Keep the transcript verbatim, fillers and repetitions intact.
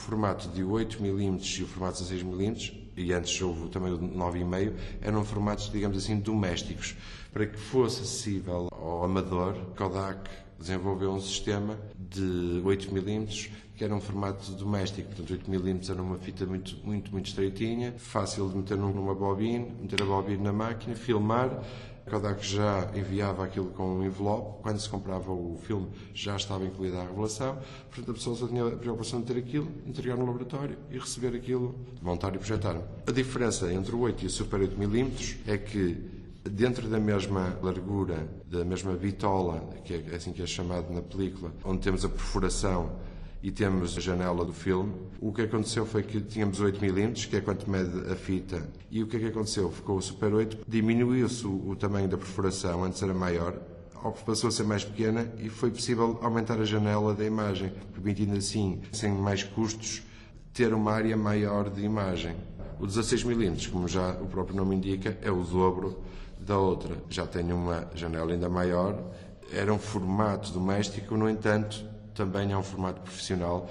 formato de oito milímetros e o formato de dezasseis milímetros, e antes houve também o nove vírgula cinco, eram formatos, digamos assim, domésticos. Para que fosse acessível ao amador, Kodak desenvolveu um sistema de oito milímetros que era um formato doméstico. Portanto, oito milímetros era uma fita muito, muito, muito estreitinha, fácil de meter numa bobine, meter a bobine na máquina, filmar. A Kodak já enviava aquilo com um envelope. Quando se comprava o filme, já estava incluída a revelação. Portanto, a pessoa só tinha a preocupação de ter aquilo, entregar no laboratório e receber aquilo, montar e projetar. A diferença entre o oito e o Super oito milímetros é que dentro da mesma largura, da mesma bitola, que é assim que é chamado na película, onde temos a perfuração e temos a janela do filme, o que aconteceu foi que tínhamos oito milímetros, que é quanto mede a fita, e o que é que aconteceu? Ficou o Super oito, diminuiu-se o, o tamanho da perfuração, antes era maior, passou a ser mais pequena e foi possível aumentar a janela da imagem, permitindo assim, sem mais custos, ter uma área maior de imagem. O dezasseis milímetros, como já o próprio nome indica, é o dobro da outra. Já tem uma janela ainda maior, era um formato doméstico, no entanto, também é um formato profissional.